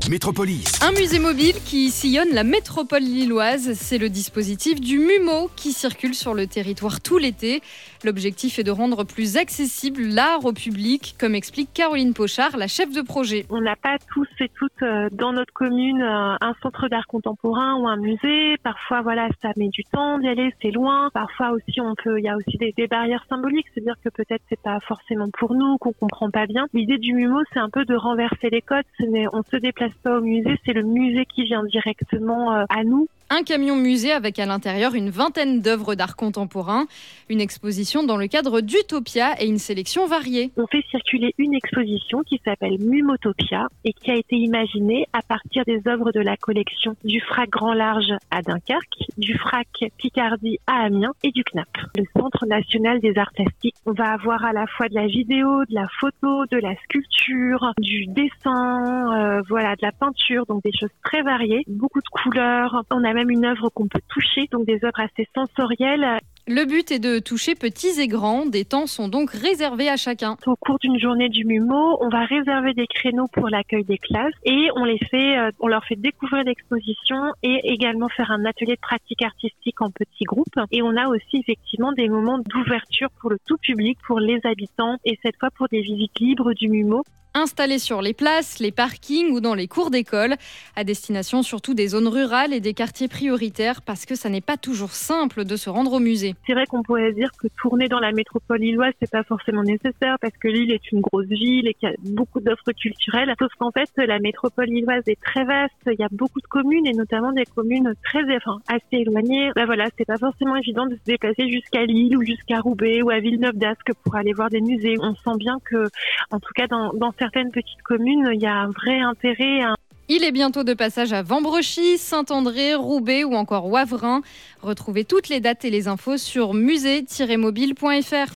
Métropolis. Un musée mobile qui sillonne la métropole lilloise, c'est le dispositif du MUMO qui circule sur le territoire tout l'été. L'objectif est de rendre plus accessible l'art au public, comme explique Caroline Pochard, la chef de projet. On n'a pas tous et toutes dans notre commune un centre d'art contemporain ou un musée. Parfois, ça met du temps d'y aller, c'est loin. Parfois aussi, il y a aussi des barrières symboliques, c'est-à-dire que peut-être c'est pas forcément pour nous, qu'on comprend pas bien. L'idée du MUMO, c'est un peu de renverser les codes. On se déplace pas au musée, c'est le musée qui vient directement à nous. Un camion musée avec à l'intérieur une vingtaine d'œuvres d'art contemporain. Une exposition dans le cadre d'Utopia et une sélection variée. On fait circuler une exposition qui s'appelle Mumotopia et qui a été imaginée à partir des œuvres de la collection du FRAC Grand Large à Dunkerque, du FRAC Picardie à Amiens et du CNAP, le Centre National des Arts Plastiques. On va avoir à la fois de la vidéo, de la photo, de la sculpture, du dessin, de la peinture, donc des choses très variées, beaucoup de couleurs. On a même une œuvre qu'on peut toucher, donc des œuvres assez sensorielles. Le but est de toucher petits et grands. Des temps sont donc réservés à chacun. Au cours d'une journée du MUMO, on va réserver des créneaux pour l'accueil des classes et on leur fait découvrir l'exposition et également faire un atelier de pratique artistique en petits groupes. Et on a aussi effectivement des moments d'ouverture pour le tout public, pour les habitants et cette fois pour des visites libres du MUMO. Installés sur les places, les parkings ou dans les cours d'école, à destination surtout des zones rurales et des quartiers prioritaires parce que ça n'est pas toujours simple de se rendre au musée. C'est vrai qu'on pourrait dire que tourner dans la métropole lilloise, c'est pas forcément nécessaire parce que Lille est une grosse ville et qu'il y a beaucoup d'offres culturelles. Sauf qu'en fait, la métropole lilloise est très vaste. Il y a beaucoup de communes et notamment des communes assez éloignées. C'est pas forcément évident de se déplacer jusqu'à Lille ou jusqu'à Roubaix ou à Villeneuve-d'Ascq pour aller voir des musées. On sent bien que, en tout cas, dans certaines petites communes, il y a un vrai intérêt. Il est bientôt de passage à Vambrechy, Saint-André, Roubaix ou encore Wavrin. Retrouvez toutes les dates et les infos sur musée-mobile.fr.